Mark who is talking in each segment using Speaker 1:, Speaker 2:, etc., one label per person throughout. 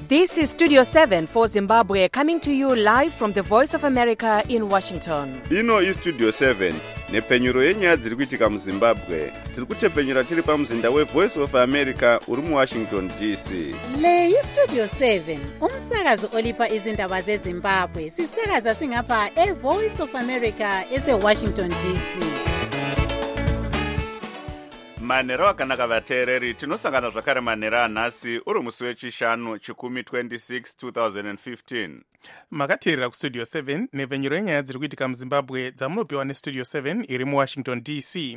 Speaker 1: This is Studio 7 for Zimbabwe, coming to you live from the Voice of America in Washington.
Speaker 2: Ino iStudio 7 nepfenyuro yenyaya dziri kuitika muZimbabwe. Tiri kutepfenyura tiri pamuzinda weVoice of America uri muWashington DC.
Speaker 3: Le iStudio 7 umsakazo olipa izindaba zeZimbabwe. Sisakaza singapha eVoice of America eseWashington DC.
Speaker 2: Manhero akanaka vateereri, tinosangana zvakare manhero anhasi uri musi wechishanu chikumi 26 2015.
Speaker 4: Makateerera kuStudio 7 nepfenyuro yenyaya dziri kuitika muZimbabwe dzamunopiwa neStudio 7 iri muWashington DC.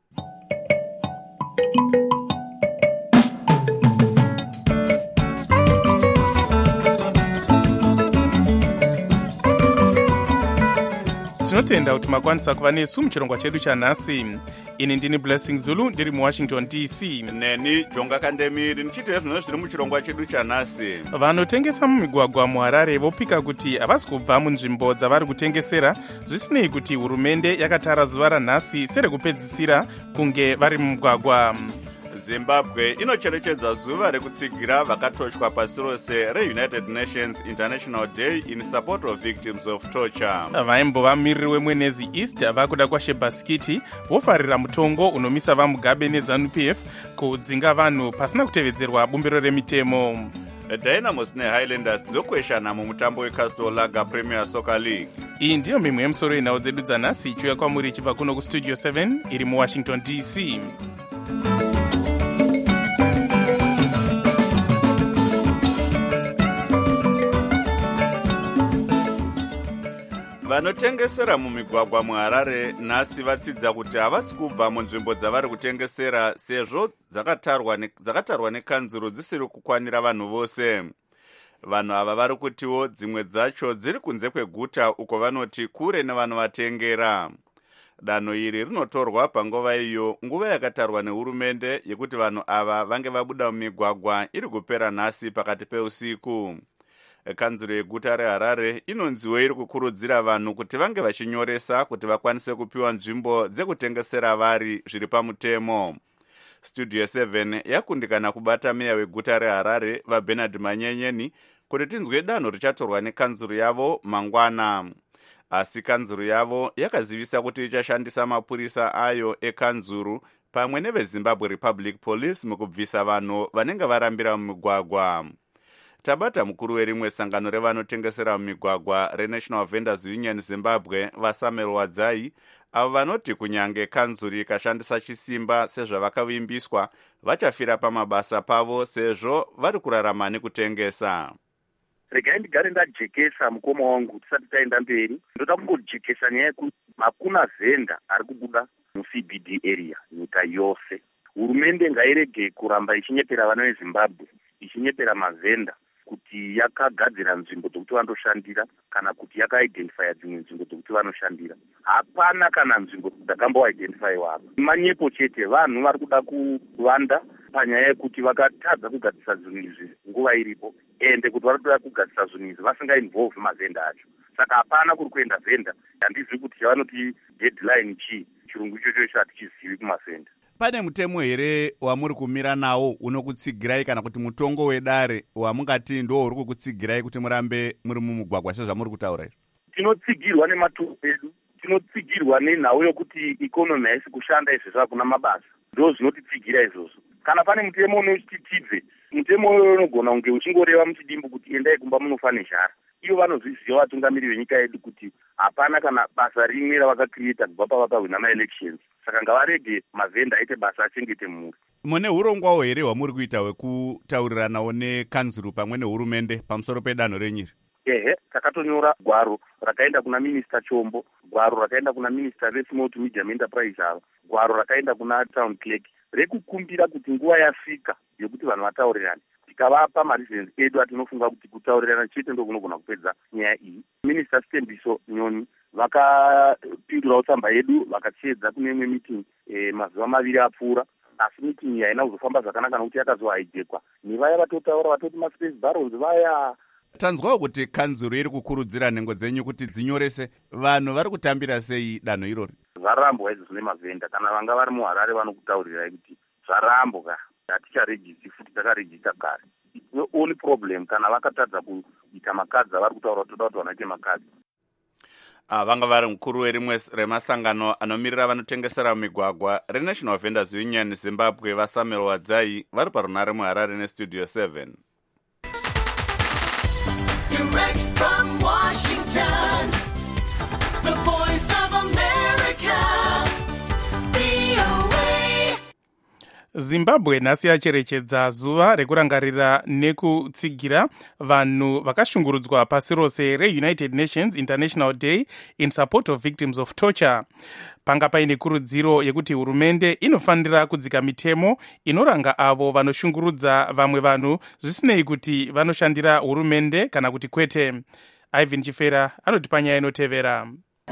Speaker 4: Tinotenda kuti makwanisa kuva nesu muchirongwa chedu chanhasi. Ini ndini Blessing Zulu ndiri muWashington DC.
Speaker 2: Neni Jonga Kandemiri ndichiteera zvinhu zviri muchirongwa chedu chanhasi.
Speaker 4: Vanotengesa mumigwagwa muHarare vopika kuti havasi kubva munzvimbo dzavari kutengesera, zvisinei kuti hurumende yakatara zuva ranhasi serekupedzisira kunge vari mumugwagwa.
Speaker 2: Zimbabwe inocherechedza zuva rekutsigira vakatochwa pasi rose reUnited Nations International Day in support of victims of torture.
Speaker 4: Vaimbova mumiriri weMwenezi East vakuda kwaShebaskiti vofarira mutongo unomisa vaMugabe neZANU-PF kudzinga vanhu pasina kutevedzerwa bumbiro remitemo.
Speaker 2: Dynamos neHighlanders dzokweshana mumutambo weCastle Lager Premier Soccer League.
Speaker 4: Iyi ndiyo mimwe yemusoro yenhau dzedu dzanhasi ichiuya kwamuri ichibva kuno kuStudio 7 iri muWashington DC.
Speaker 2: Vanotengesera mumigwagwa muHarare nhasi vatsidza kuti havasi kubva munzvimbo dzavari kutengesera sezvo dzakatarwa nekanzuro dzisiri kukwanira vanhu vose. Vanhu ava vari kutiwo dzimwe dzacho dziri kunze kweguta uko vanoti kure nevanhu vatengera. Danho iri rinotorwa panguva iyo nguva yakatarwa nehurumende yekuti vanhu ava vange vabuda mumigwagwa iri kupera nhasi pakati peusiku. Kanzuro yeguta reHarare inonziwo iri kukurudzira vanhu kuti vange vachinyoresa kuti vakwanise kupiwa nzvimbo dzekutengesera vari zviri pamutemo. Studio 7 yakundikana kubata meya weguta reHarare vaBernard Manyenyeni kuti tinzwe danho richatorwa nekanzuro yavo mangwana. Asi kanzuro yavo yakazivisa kuti ichashandisa mapurisa ayo ekanzuro pamwe neveZimbabwe Republic Police mukubvisa vanhu vanenge varambira mumigwagwa. Tabata mukuru werimwe sangano revanotengesera mumigwagwa reNational Vendors Union Zimbabwe vaSamuel Wadzai, avo vanoti kunyange kanzuro ikashandisa chisimba sezvavakavimbiswa vachafira pamabasa pavo sezvo vari kurarama nekutengesa.
Speaker 5: Regai ndigare ndajekesa mukoma wangu tisati taenda mberi. Ndoda kungojekesa nyaya yekuti hakuna venda ari kubuda muCBD area nyika yose. Hurumende ngairege kuramba ichinyepera vana veZimbabwe, ichinyepera mavenda kuti yakagadzira nzvimbo dzokuti vandoshandira kana kuti yakaidentifya dzimwe nzvimbo dzokuti vanoshandira. Hapana kana nzvimbo dzakamboidentifyiwa apa. Manyepo chete vanhu vari kuda kuvanda panyaya yekuti vakatadza kugadzisa zvinhu izvi nguva iripo, ende kuti vari kuda kugadzisa zvinhu izvi vasingainvolve mavenda acho. Saka hapana kuri kuenda venda. Handizivi kuti chavanoti deadline chii, chirungu ichocho hatichizivi kumavenda.
Speaker 2: Pane mutemo here wamuri kumira nawo unokutsigirai kana kuti mutongo wedare wamungati ndo uri kukutsigirai kuti murambe muri mumugwagwa sezvamuri kutaura izvo?
Speaker 5: Tinotsigirwa nematongo edu, tinotsigirwa nenhau yokuti ikonomi haisi kushanda izvezvo hakuna mabasa. Ndo zvinotitsigira izvozvo. Kana pane mutemo unotitibve, mutemo unogona kunge uchingoreva muchidimbu kuti endai kumba munofa nezhara. Iyo vanozviziva vatungamiri venyika yedu kuti hapana kana basa rimwe ravakakrieta kubva pavakahwina maelections. Saka ngavarege mavenda aite basa achengete mhuri.
Speaker 2: Mune urongwawo here hwamuri kuita hwekutauriranawo nekanzuro pamwe nehurumende pamusoro pedanho renyiri?
Speaker 5: Ehe, takatonyora gwaro rakaenda kuna Minista Chombo, gwaro rakaenda kuna Minista veSmall to Medium Enterprise ava, gwaro rakaenda kuna Town Clerk rekukumbira kuti nguva yasvika yokuti vanhu vataurirane. Tikavapa mareasons edu atinofunga kuti kutaurirana chete ndo kunogona kupedza nyaya iyi. Minista Stembiso Nyoni vakapindurawo tsamba yedu vakachiedza kune imwe meeting mazuva maviri apfuura, asi meeting iyi haina kuzofamba zvakanaka nokuti yakazohijackwa nevaya vatotaura vatoti maspace barons vaya.
Speaker 2: Tanzwawo kuti kanzuro iri kukurudzira nhengo dzenyu kuti dzinyorese vanhu vari kutambira sei danho irori?
Speaker 5: Zvarambwa izvo nemavenda, kana vanga vari muHarare vanokutaurirai kuti zvarambwa, haticharejisi futi takarejisa kare. the only problem kana vakatadza kuita makadzi avari kutaura kuti toda kuti vanaite makadzi.
Speaker 2: Vanga vari mukuru werimwe remasangano anomirira vanotengesera mumigwagwa reNational Vendors Union Zimbabwe vaSamuel Wadzai vari parunare muHarare neStudio 7.
Speaker 6: Direct from Washington, the voice of America, VOA.
Speaker 4: Zimbabwe nhasi yacherechedza zuva rekurangarira nekutsigira vanhu vakashungurudzwa pasi rose reUnited Nations International Day in Support of Victims of Torture. Panga paine kurudziro yekuti hurumende inofanira kudzika mitemo inoranga avo vanoshungurudza vamwe vanhu zvisinei kuti vanoshandira hurumende kana kuti kwete. Ivan Chifera anotipa nyaya inotevera.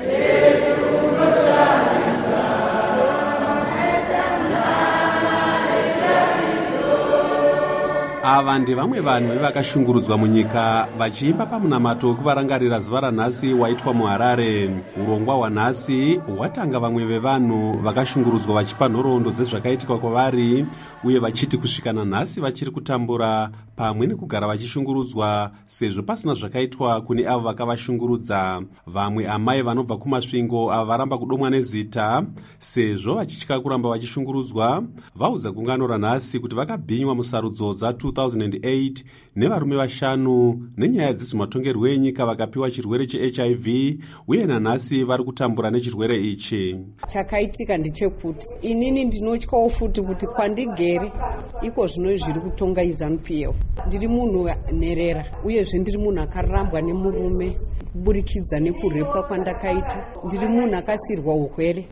Speaker 7: Ava ndevamwe vanhu vakashungurudzwa munyika vachiimba pamunamato wekuvarangarira zuva ranhasi waitwa muHarare. Urongwa hwanhasi hwatanga vamwe vevanhu vakashungurudzwa vachipa nhoroondo dzezvakaitika kwavari uye vachiti kusvika nanhasi vachiri kutambura pamwe nekugara vachishungurudzwa sezvo pasina zvakaitwa kune avo vakavashungurudza. Vamwe amai vanobva kumasvingo ava varamba kudomwa nezita sezvo vachitya kuramba vachishungurudzwa vaudza gungano ranhasi kuti vakabhinywa musarudzo dza2008 nevarume 5 nenyaya dzezvematongerwo enyika vakapiwa chirwere cheHIV uye nanhasi vari kutambura nechirwere ichi.
Speaker 8: Chakaitika ndechekuti inini ndinotyawo futi kuti kwandigere iko zvino zviri kutonga iZANU-PF. Ndiri munhu nherera uyezve ndiri munhu akarambwa nemurume kuburikidza nekurepwa kwandakaita. Ndiri munhu akasirwa urwere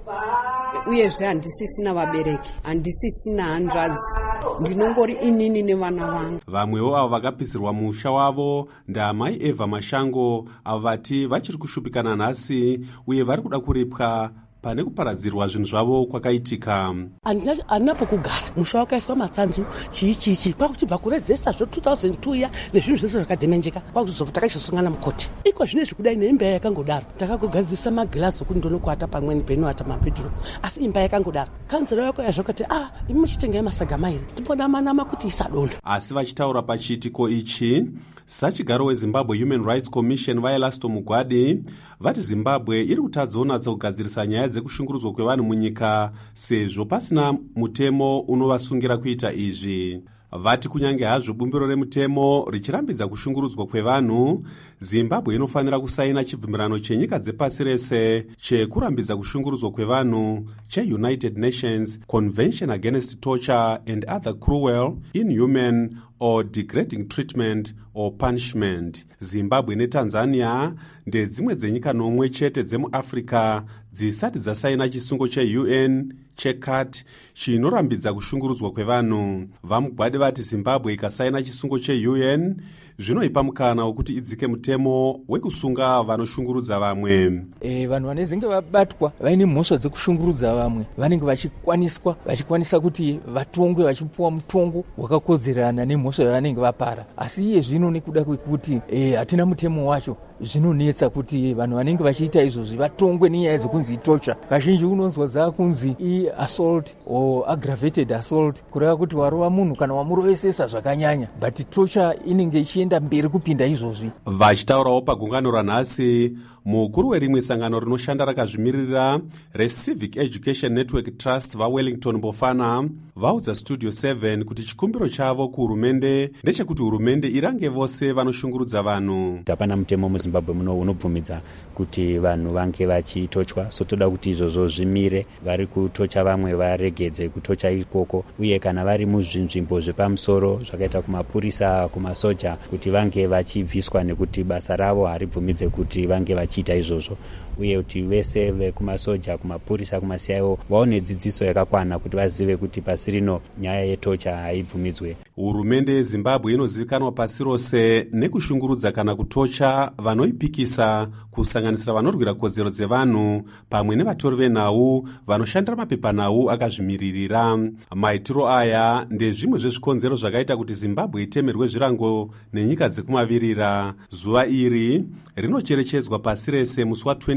Speaker 8: uyezve handisisina vabereki, handisisina hanzvadzi, ndinongori inini nevana vangu.
Speaker 7: Vamwewo avo vakapisirwa musha wavo ndaamai Eva Mashango avo vati vachiri kushupikana nhasi uye vari kuda kuripwa pane kuparadzirwa zvinhu zvavo kwakaitika.
Speaker 9: Handina pokugara, musha wakaiswa matsanzu chiichichi kwakuchibva kuredzesa zvo 2002 ya nezvinhu zvese zvakademenjeka kwakuzobva takachizosungana mukoti. Iko zvine zvekudai neimba yakangodaro takakugadzisa magirazi okuti ndonokuata pamweni penoata mabhedroom asi imba yakangodaro. Kanzira yako yazvakati imi muchitengai masaga mairi timbonama kuti isadonha.
Speaker 7: Asi vachitaura pachiitiko ichi sachigaro weZimbabwe Human Rights Commission vaElasto Mugwadi vati Zimbabwe iri kutadzawo kugadzirisa nyaya dzekushungurudzwa kwevanhu munyika sezvo pasina mutemo unovasungira kuita izvi. Vati kunyange hazvo bumbiro remutemo richirambidza kushungurudzwa kwevanhu, Zimbabwe inofanira kusaina chibvumirano chenyika dzepasi rese chekurambidza kushungurudzwa kwevanhu cheUnited Nations Convention Against Torture and Other Cruel, Inhuman or Degrading Treatment or Punishment. Zimbabwe neTanzania ndedzimwe dzenyika 9 chete dzemuAfrica dzisati dzasaina chisungo cheUN cheCAT chinorambidza kushungurudzwa kwevanhu. Vamugwadi vati Zimbabwe ikasaina chisungo cheUN zvinoipa mukana wekuti idzike mutemo wekusunga vanoshungurudza vamwe.
Speaker 10: Vanhu vanenge vabatwa vaine mhosva dzekushungurudza vamwe vanenge vachikwanisa kuti vatongwe vachipuwa mutongo wakakodzerana nemhosva yavanenge vapara. Asi iye zvino nekuda kwekuti hatina mutemo wacho zvinonetsa kuti vanhu vanenge vachiita izvozvi vatongwe nenyaya dzekunzi torture. Kazhinji unonzwa dzakunzi assault or aggravated assault kureva kuti warova munhu kana wamurovesesa zvakanyanya, but torture inenge ichienda mberi kupinda izvozvi.
Speaker 7: Vachitaurawo pagungano ranhasi mukuru werimwe sangano rinoshanda rakazvimirira reCivic Education Network Trust vaWellington Bofana vaudza Studio 7 kuti chikumbiro chavo kuhurumende ndechekuti hurumende irange vose vanoshungurudza vanhu.
Speaker 11: Hapana mutemo muZimbabwe muno unobvumidza kuti vanhu vange vachitochwa, so toda kuti izvozvo zvimire, vari kutocha vamwe varegedze kutocha ikoko, uye kana vari muzvinzvimbo zvepamusoro zvakaita kumapurisa, kumasoja, kuti vange vachibviswa nekuti basa ravo haribvumidze kuti vange vachiita izvozvo, uye kuti vese vekumasoja, kumapurisa, kumasiyayo vaone dzidziso yakakwana kuti vazive kuti pasi rino nyaya yetocha haibvumidzwe.
Speaker 7: Hurumende yeZimbabwe inozivikanwa pasi rose nekushungurudza kana kutocha vanoipikisa, kusanganisira vanorwira kodzero dzevanhu pamwe nevatori venhau vanoshandira mapepanhau akazvimiririra. Maitiro aya ndezvimwe zvezvikonzero zvakaita kuti Zimbabwe itemerwe zvirango nenyika dzekumavirira. Zuva iri rinocherechedzwa pasi rese musi wa27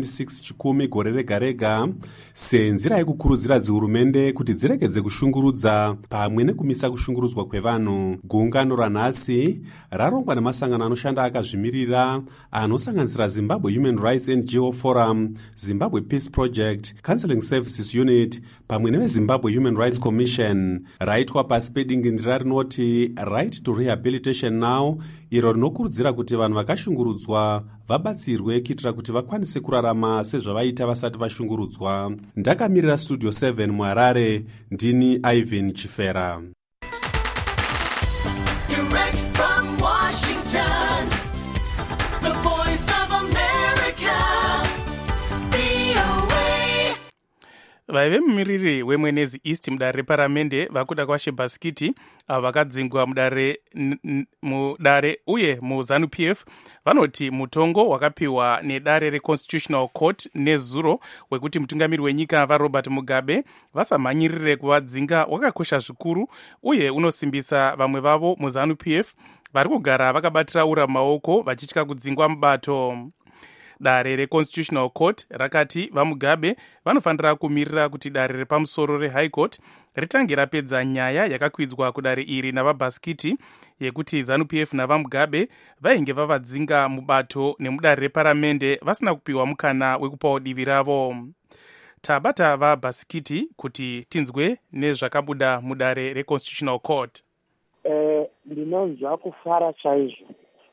Speaker 7: 26 chikumi gore rega rega senzira yekukurudzira dzihurumende kuti dzirekedze kushungurudza pamwe nekumisa kushungurudzwa kwevanhu. Gungano ranhasi rarongwa nemasangano anoshanda akazvimirira anosanganisira Zimbabwe Human Rights NGO Forum, Zimbabwe Peace Project, Counseling Services Unit pamwe neveZimbabwe Human Rights Commission. Raitwa pasi pedingindira rinoti Right to Rehabilitation Now, iro rinokurudzira kuti vanhu vakashungurudzwa vabatsirwe kuitira kuti vakwanise kurarama sezvavaita vasati vashungurudzwa. Ndakamirira Studio 7 muHarare, ndini Ivan Chifera.
Speaker 6: Direct from Washington, the voice of America, VOA.
Speaker 4: vaive mumiriri wemwenezi east mudare reparamende vakuda kwaShebaskiti avo vakadzingwa mudare uye muZANU-PF vanoti mutongo wakapiwa nedare reConstitutional Court nezuro wekuti mutungamiri wenyika vaRobert Mugabe vasamhanyirire kuvadzinga wakakosha zvikuru uye unosimbisa vamwe vavo muZANU-PF vari kugara vakabatira ura maoko vachitya kudzingwa mubato. Dare reConstitutional Court rakati vaMugabe vanofanira kumirira kuti dare repamusoro reHigh Court ritange rapedza nyaya yakakwidzwa kudare iri navaBaskiti yekuti ZANU-PF navaMugabe vainge vavadzinga mubato nemudare reparamende vasina kupiwa mukana wekupawo divi ravo. Tabata vaBaskiti kuti tinzwe nezvakabuda mudare reConstitutional Court.
Speaker 12: Ndinonzwa kufara chaizvo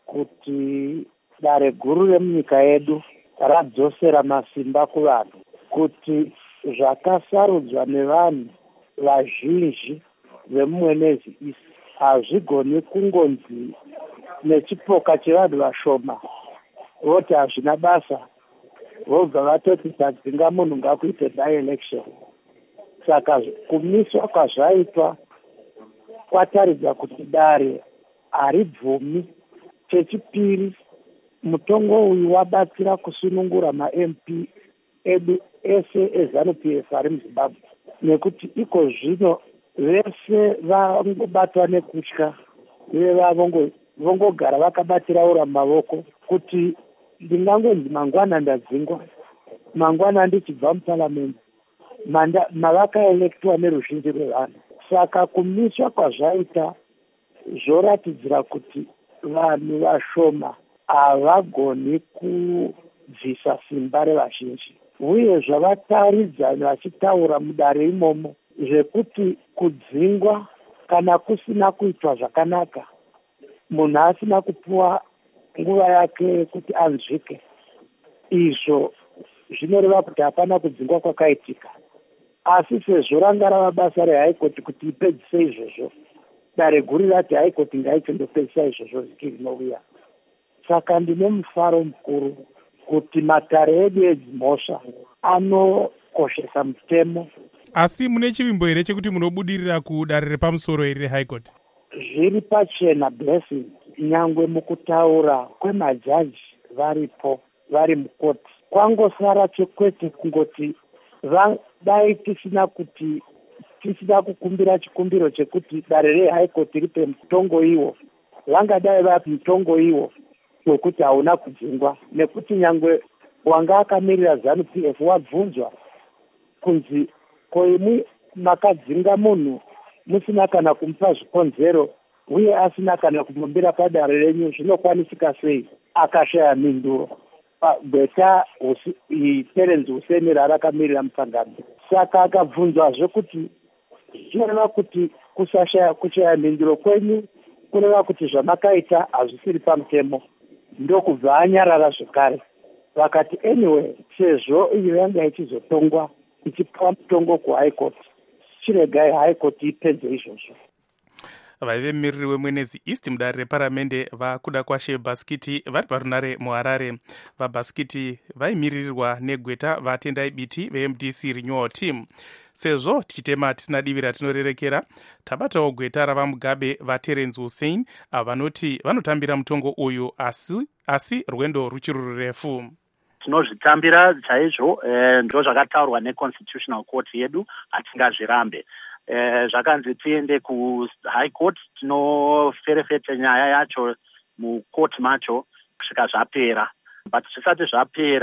Speaker 12: kuti dare guru remunyika yedu radzosera masimba kuvanhu, kuti zvakasarudzwa nevanhu vazhinji vemumwenezi isi hazvigoni kungonzi nechipoka chevanhu vashoma voti hazvina basa vobva vatoti tadzinga munhu ngakuite by-election. Saka kumiswa kwazvaitwa kwataridza kuti dare haribvumi. Chechipiri, mutongo uyu wabatsira kusunungura ma-MP edu ese eZANU-PF ari muZimbabwe, nekuti iko zvino vese vangobatwa nekutya uye vongogara vakabatira ura mavoko kuti ndingangonzi mangwana ndadzingwa, mangwana ndichibva muparamende, mavakaelektwa neruzhinji rwevanhu. Saka kumiswa kwazvaita zvoratidzira kuti vanhu vashoma havagoni kubvisa simba revazhinji, uye zvavataridza vachitaura mudare imomo zvekuti kudzingwa kana kusina kuitwa zvakanaka, munhu asina kupuwa nguva yake yekuti anzvike, izvo zvinoreva kuti hapana kudzingwa kwakaitika. Asi sezvo ranga rava basa reHigh Court kuti ipedzise izvozvo, dare guru rati High Court ngaichindopedzisa izvozvo vhiki rinouya. Saka ndine mufaro mukuru kuti matare edu edzimhosva anokoshesa mutemo.
Speaker 4: Asi mune chivimbo here chekuti munobudirira kudare repamusoro iri reHigh Court?
Speaker 12: Zviri pachena blessing, nyangwe mukutaura kwemajaji varipo vari mukoti. Kwangosara chekwete kungoti dai tisina kukumbira chikumbiro chekuti dare reHigh Court ripe mutongo iwo, vangadai vapi mutongo iwo wekuti hauna kudzingwa, nekuti nyangwe wanga akamirira ZANU-PF wabvunzwa kunzi koimwi makadzinga munhu musina kana kumupa zvikonzero uye asina kana kumumbira padare renyu, zvinokwanisika sei? Akashaya minduro. Gweta Terence Hussein rarakamirira musangano. Saka akabvunzwazve kuti zvinoreva kuti kushaya minduro kwenyu kureva kuti zvamakaita hazvisiri pamutemo. Ndokubva anyarara zvekare. Vakati anyway, sezvo iyo yanga ichizotongwa ichipiwa mutongo kuHigh Court, chiregai High Court ipedze izvozvo.
Speaker 4: vaive mumiriri wemwenezi east mudare reparamende vakuda kwaShebaskiti vari parunare muHarare. VaBaskiti vaimiririrwa negweta vatendai biti veMDC Renewal Team. Sezvo tichitema tisina divi ratinorerekera, tabatawo gweta ravaMugabe vaTerence Hussein vanoti vanotambira mutongo uyu asi rwendo ruchiri rurefu.
Speaker 13: Tinozvitambira chaizvo, ndo zvakataurwa neConstitutional Court yedu, hatingazvirambe. Zvakanzi tiende kuHigh Court, tinoferefete nyaya yacho mukoti macho kusvika zvapera. But zvisati zvapera,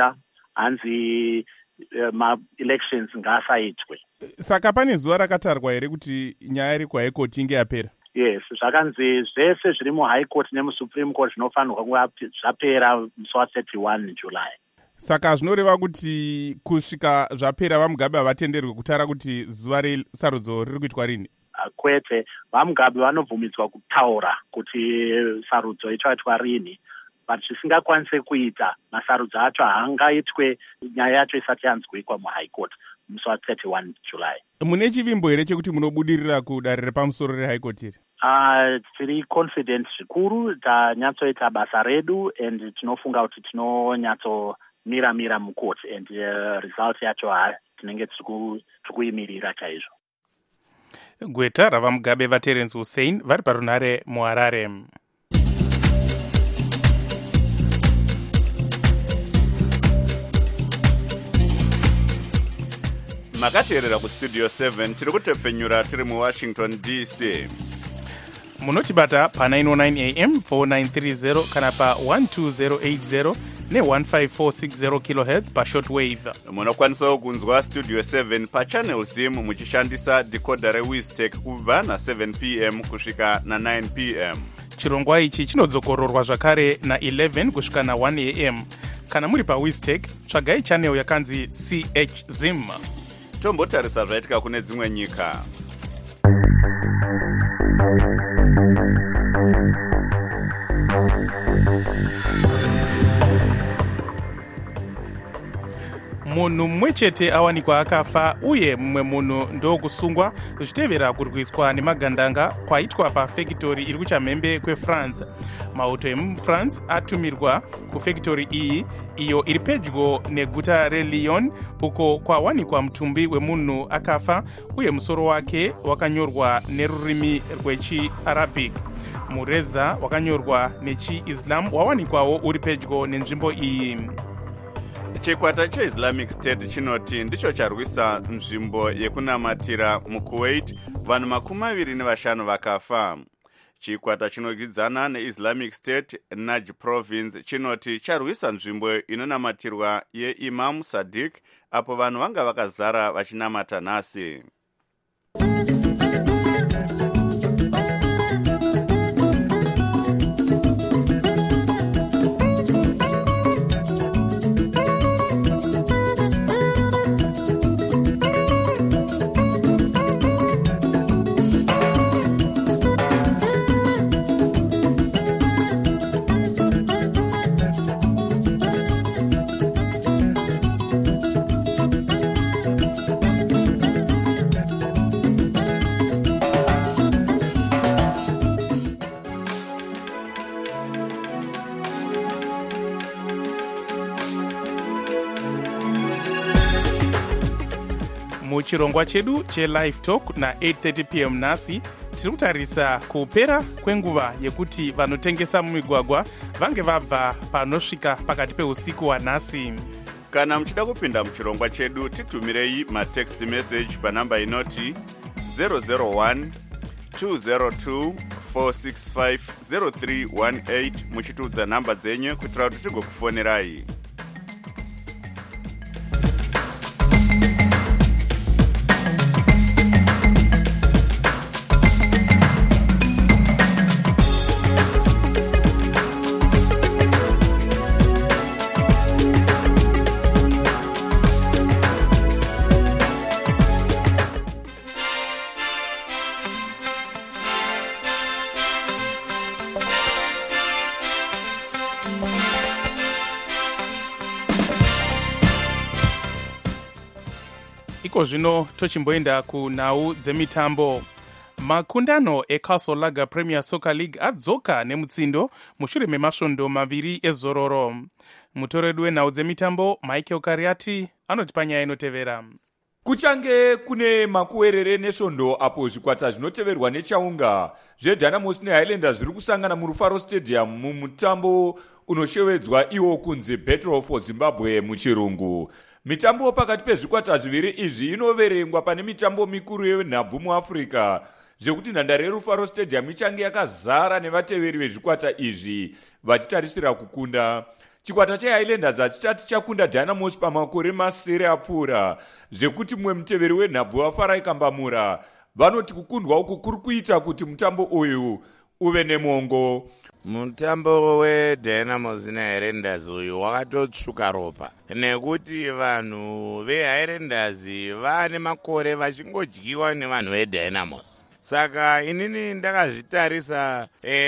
Speaker 13: hanzi ma-elections ngaasaitwe.
Speaker 4: Saka pane zuva rakatarwa here kuti nyaya iri kuhigh court inge yapera?
Speaker 13: Yes, zvakanzi zvese zviri muhigh court nemusupreme court zvinofanirwa kuva zvapera musi wa31 July.
Speaker 4: Saka zvinoreva kuti kusvika zvapera vaMugabe havatenderwi kutaura kuti zuva resarudzo riri kuitwa rini?
Speaker 13: Kwete, vaMugabe vanobvumidzwa kutaura kuti sarudzo ichaitwa rini, but zvisingakwanise kuita masarudzo acho haangaitwe nyaya yacho isati yanzwikwa muhigh court musi wa31 July.
Speaker 4: Mune chivimbo here chekuti munobudirira kudare repamusoro rehigh court iri?
Speaker 13: Tiri confident zvikuru, tanyatsoita basa redu and tinofunga kuti tinonyatsomiramira mucourt and result yacho tinenge tiri kuimirira chaizvo.
Speaker 4: Gweta ravaMugabe vaTerence Hussein vari parunhare muHarare.
Speaker 2: makateerera kustudio 7 tiri kutepfenyura tiri muWashington DC.
Speaker 4: Munotibata pa 909 AM 4930 kana pa 12080 ne15460 kHz pa shortwave.
Speaker 2: Munokwanisawo kunzwa studio 7 pa channel sim muchishandisa decoder reWizTech kubva na7 PM kusvika na9 PM.
Speaker 4: Chirongwa ichi chinodzokororwa zvakare na11 kusvika na1 AM. Kana muri pa WizTech tsvagai channel yakanzi CH Zim.
Speaker 2: Tombotarisa zvaitika kune dzimwe nyika.
Speaker 4: Munhu mumwe chete awanikwa akafa uye mumwe munhu ndokusungwa zvichitevera kurwiswa nemagandanga kwaitwa pafekitori iri kuchamhembe kweFrance. Mauto emuFrance atumirwa kufekitori iyi iyo iri pedyo neguta reLyon uko kwawanikwa mutumbi wemunhu akafa uye musoro wake wakanyorwa nerurimi rwechiArabic. Mureza wakanyorwa nechiIslam wawanikwawo uri pedyo nenzvimbo iyi.
Speaker 2: Chikwata cheIslamic State chinoti ndicho charwisa nzvimbo yekunamatira muKuwait vanhu 25 vakafa. Chikwata chinogidzana neIslamic State Najd Province chinoti charwisa nzvimbo inonamatirwa yeImam Sadiq apo vanhu vanga vakazara vachinamata nhasi.
Speaker 4: Muchirongwa chedu chelive talk na 8:30 PM nhasi tiri kutarisa kupera kwenguva yekuti vanotengesa mumigwagwa vange vabva panosvika pakati peusiku hwanhasi.
Speaker 2: Kana muchida kupinda muchirongwa chedu titumirei matext message panamba inoti 001 202 465 0318 muchitudza namba dzenyu kuitira kuti tigokufonerai.
Speaker 4: Iko zvino tochimboenda kunhau dzemitambo. Makundano eCastle Lager Premier Soccer League adzoka nemutsindo mushure memasvondo maviri ezororo. Mutoredu wenhau dzemitambo Michael Kariati anotipa nyaya inotevera.
Speaker 14: Kuchange kune makuwerere nesvondo apo zvikwata zvinoteverwa nechaunga zveDynamos neHighlanders zviri kusangana muRufaro Stadium mumutambo unoshevedzwa iwo kunzi Battle for Zimbabwe muchirungu. Mitambo pakati pezvikwata zviviri izvi inoverengwa pane mitambo mikuru yenhabvu muAfrica zvekuti nhandare yeRufaro Stadium ichange yakazara nevateveri vezvikwata izvi vachitarisira kukunda. chikwata chehighlanders hachichati chakunda dynamos pamakore masere apfuura, zvekuti mumwe muteveri wenhabvu wafara ikambamura vanoti kukundwa uku kuri kuita kuti mutambo uyu uve nemongo.
Speaker 15: Mutambo weDynamos neHighlanders uyu wakatotsvuka ropa nekuti vanhu veHighlanders vane makore vachingodyiwa nevanhu veDynamos. Saka inini ndakazvitarisa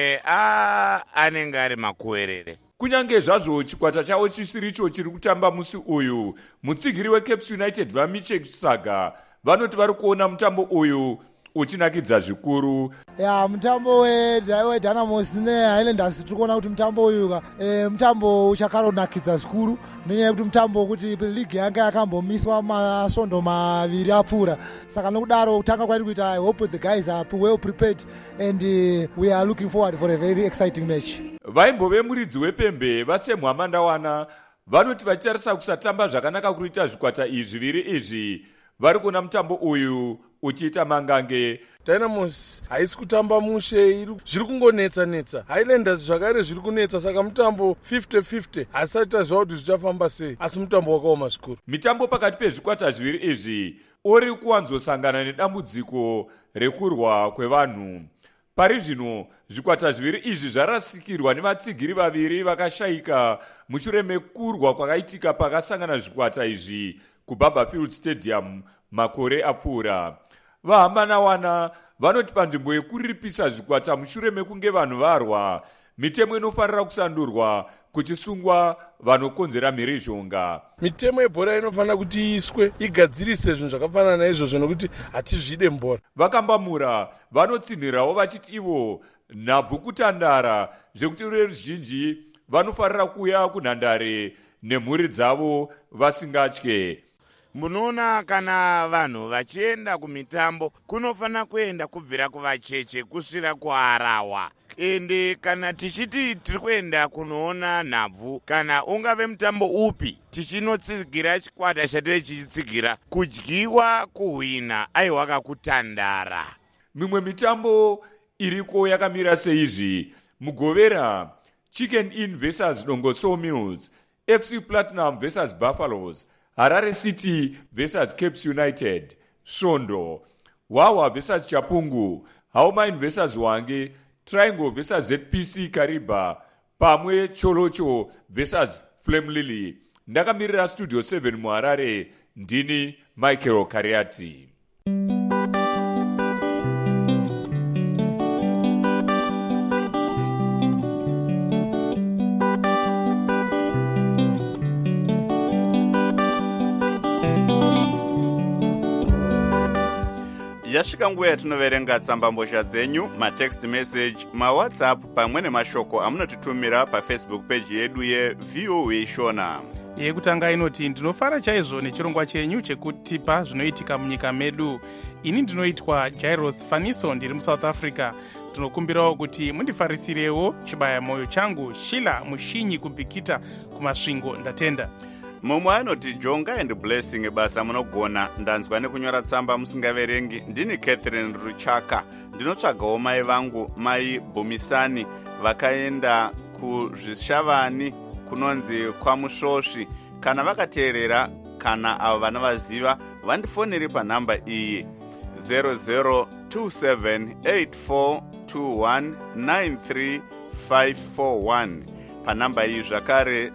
Speaker 15: anenge ari makuwerere.
Speaker 14: Kunyange zvazvo chikwata chavo chisiricho chiri kutamba musi uyu, mutsigiri weCaps United vaMichel Saga vanoti vari kuona mutambo uyu uchinakidza zvikuru.
Speaker 16: Mutambo weDynamos neHighlanders tiri kuona kuti mutambo uyu mutambo uchakaronakidza zvikuru nenyaya yekuti mutambo wekuti ligi yanga yakambomiswa masvondo maviri apfuura. Saka nokudaro kutanga kwairi kuita I hope the guys are well prepared and we are looking forward for a very exciting match.
Speaker 14: Vaimbove muridzi wepembe vaSam Hamandawana vanoti vachitarisa kusatamba zvakanaka kuita zvikwata zviviri izvi vari kuona mutambo uyu uchiita mangange.
Speaker 17: Dynamos haisi kutamba mushe, zviri kungonetsa. Highlanders zvakare zviri kunetsa, saka mutambo 50-50 hasati taziva kuti zvichafamba sei, asi mutambo wakaoma zvikuru.
Speaker 14: Mitambo pakati pezvikwata zviviri izvi uri kuwanzosangana nedambudziko rekurwa kwevanhu. Pari zvino zvikwata zviviri izvi zvarasikirwa nevatsigiri vaviri vakashayika mushure mekurwa kwakaitika pakasangana zvikwata izvi kuBarberfield Stadium makore apfuura. VaHamanawana vanoti panzvimbo yekuripisa zvikwata mushure mekunge vanhu varwa, mitemo inofanira kusandurwa kuchisungwa vanokonzera mhirizhonga.
Speaker 17: Mitemo yebhora inofanira kuti iiswe igadzirise zvinhu zvakafanana naizvozvo nokuti hatizvide mbora.
Speaker 14: Vakambamura vanotsinhirawo vachiti ivo nhabvu kutandara zvekuti ruzhinji vanofanira kuuya kunhandare nemhuri dzavo vasingatye.
Speaker 15: Munoona kana vanhu vachienda kumitambo kunofanira kuenda kubvira kuvacheche kusvira kuarawa. Ende kana tichiti tiri kuenda kunoona nhabvu kana ungave mutambo upi tichinotsigira chikwata chatiri chichitsigira kudyiwa kuhwina aiwa kakutandara.
Speaker 14: Mimwe mitambo iriko yakamira seizvi: Mugovera Chicken Inn vs Dongoso Mills, FC Platinum vs Buffaloes, Harare City vs Caps United, Svondo, Wawa vs Chapungu, Haumain vs Wange, Triangle vs ZPC Kariba, pamwe Cholocho vs Flame Lily. Ndakamirira Studio 7 muHarare, ndini Michael Kariati.
Speaker 2: Yasvika nguva yatinoverenga tsambambozha dzenyu, matext message, mawhatsapp pamwe nemashoko amunotitumira paFacebook page yedu yeVOA Shona.
Speaker 4: Yekutanga inoti ndinofara chaizvo nechirongwa chenyu chekutipa zvinoitika munyika medu. Ini ndinoitwa Jairus Faniso, ndiri muSouth Africa. Tinokumbirawo kuti mundifarisirewo chibaya moyo changu Shila Mushinyi kubhikita kumasvingo, ndatenda.
Speaker 2: Mumwe anoti Jonga and Blessing basa munogona, ndanzwa nekunyora tsamba musingaverengi. Ndini Catherine Ruchaka, ndinotsvagawo mai vangu mai Bomisani vakaenda kuzvishavani kunonzi kwaMusvosvi. Kana vakateerera kana avo vanavaziva vandifonere panhamba iyi 002784219351, panhamba iyi zvakare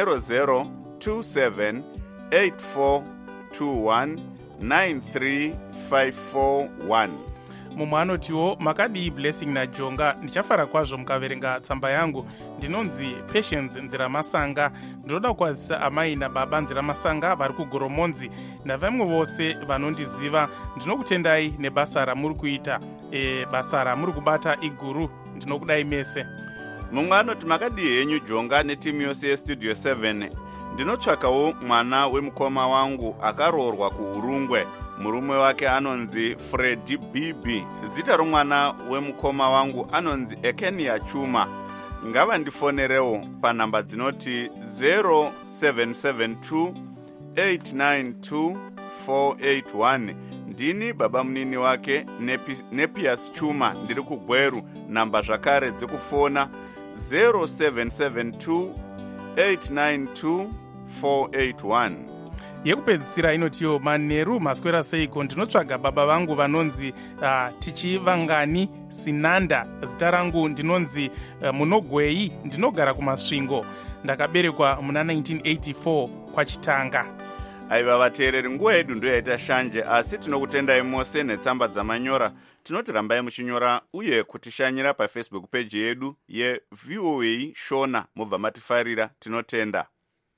Speaker 2: 002784219351.
Speaker 4: Mumwe anotiwo makadii Blessing naJonga, ndichafara kwazvo mukaverenga tsamba yangu. Ndinonzi Patience Nziramasanga, ndinoda kwazisa amai nababa Nziramasanga vari kuGoromonzi navamwe vose vanondiziva. Ndinokutendai nebasa ramuri kuita, basa ramuri kubata iguru. Ndinokudai mese.
Speaker 2: Mumwe anoti makadii henyu Jonga netimu yose yeStudio 7. Ndinotsvakawo mwana wemukoma wangu akaroorwa kuUrungwe. Murume wake anonzi Freddy Bibi. Zita romwana wemukoma wangu anonzi Ekenia Chuma. Ngavandifonerewo panhamba dzinoti 0772892481. Ndini baba munini wake Nepias Chuma, ndiri kuGweru. Nhamba zvakare dzekufona 0772 892-481.
Speaker 4: yekupedzisira inotiyo Manheru maswera seiko, ndinotsvaga baba vangu vanonzi tichivangani Sinanda. Zita rangu ndinonzi Munogwei, ndinogara kumasvingo. Ndakaberekwa muna 1984 kwaChitanga.
Speaker 2: Aiva vateereri, nguva yedu ndo yaita shanje, asi tinokutendai mose netsamba dzamanyora. Tinoti rambai muchinyora uye kutishanyira paFacebook page yedu yeVOA Shona, mubva matifarira. Tinotenda.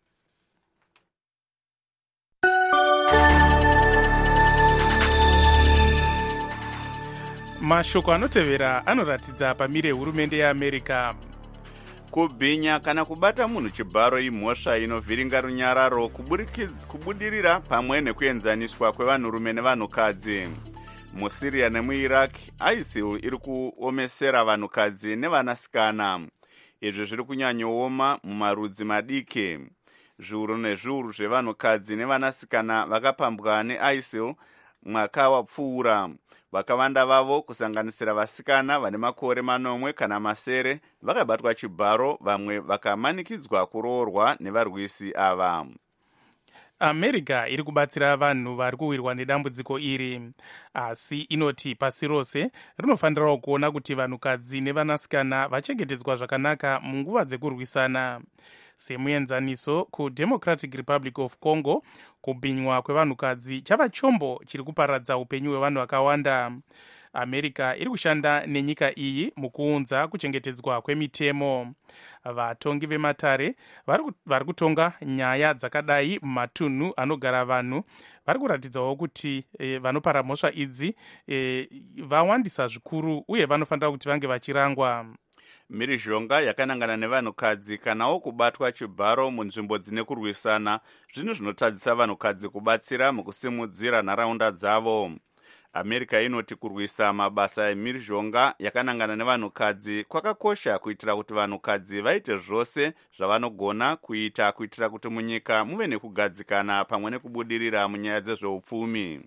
Speaker 4: Mashoko anotevera anoratidza pamire hurumende yeAmerica.
Speaker 2: Kubhinya kana kubata munhu chibharo imhosva inovhiringa runyararo, kubudirira pamwe nekuenzaniswa kwevanhurume nevanhukadzi. MuSyria nemuIraq, ISIL iri kuomesera vanhukadzi nevanasikana. Izvi zviri kunyanyooma mumarudzi madiki. Zviuru nezviuru zvevanhukadzi nevanasikana vakapambwa neISIL mwaka wapfuura. Vakawanda vavo, kusanganisira vasikana vane makore 8 kana masere, vakabatwa chibharo, vamwe vakamanikidzwa kuroorwa nevarwisi ava.
Speaker 4: America iri kubatsira vanhu vari kuwirwa nedambudziko iri, asi inoti pasi rose rinofanirawo kuona kuti vanhukadzi nevanasikana vachengetedzwa zvakanaka munguva dzekurwisana. Semuenzaniso, kuDemocratic Republic of Congo, kubhinywa kwevanhukadzi chava chombo chiri kuparadza upenyu hwevanhu vakawanda. America iri kushanda nenyika iyi mukuunza kuchengetedzwa kwemitemo. Vatongi vematare vari kutonga nyaya dzakadai mumatunhu anogara vanhu vari kuratidzawo kuti vanopara mhosva idzi vawandisa zvikuru uye vanofanira kuti vange vachirangwa.
Speaker 2: Mhirizhonga yakanangana nevanhukadzi kanawo kubatwa chibharo munzvimbo dzine kurwisana, zvinhu zvinotadzisa vanhukadzi kubatsira mukusimudzira nharaunda dzavo. America inoti kurwisa mabasa emhirizhonga yakanangana nevanhukadzi kwakakosha kuitira kuti vanhukadzi vaite zvose zvavanogona kuita kuitira kuti munyika muve nekugadzikana pamwe nekubudirira munyaya dzezveupfumi.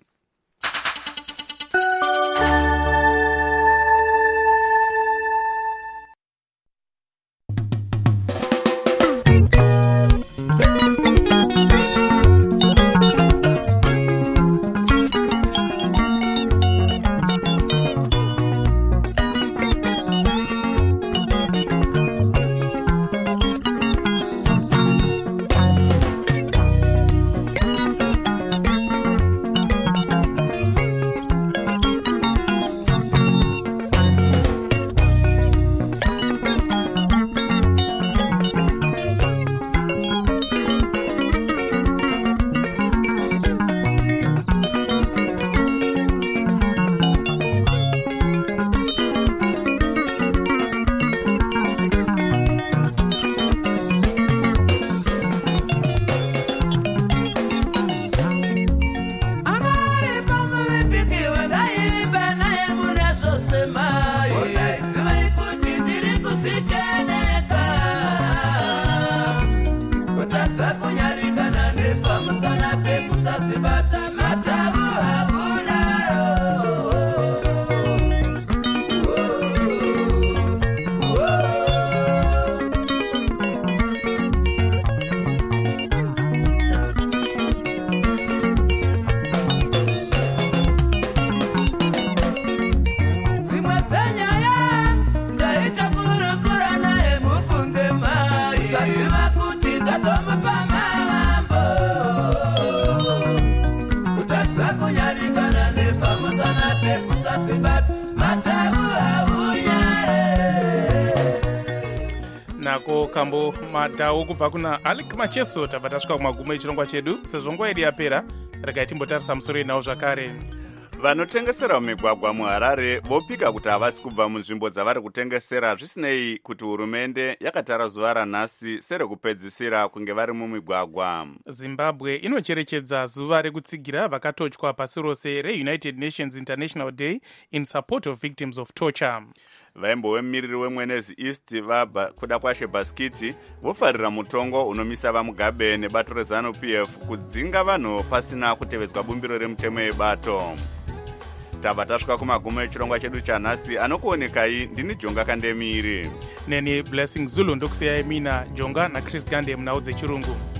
Speaker 4: nako kambo madhawu kubva kuna Alec Macheso. Tabva tasvika kumagumo echirongwa chedu. Sezvo nguva yedu yapera, regai timbotarisa musoro inawo zvakare.
Speaker 2: Vanotengesera mumigwagwa muHarare vopika kuti havasi kubva munzvimbo dzavari kutengesera, zvisinei kuti hurumende yakatara zuva ranhasi serekupedzisira kunge vari mumigwagwa.
Speaker 4: Zimbabwe inocherechedza zuva rekutsigira vakatotywa pasi rose reUnited Nations International Day in support of victims of torture.
Speaker 2: Vaimbo wemiriri weMwenezi East kuda kwashe Baskiti vofarira mutongo unomisa vaMugabe nebato reZANU-PF kudzinga vanhu pasina kutevedzwa bumbiro remutemo yebato. tabva tasvika kumagumo echirongwa chedu chanhasi. Anokuonekai ndini Jonga Kandemiri.
Speaker 4: Neni Blessing Zulu ndokusiyai mina Jonga naChris Gande munhau dzechirungu.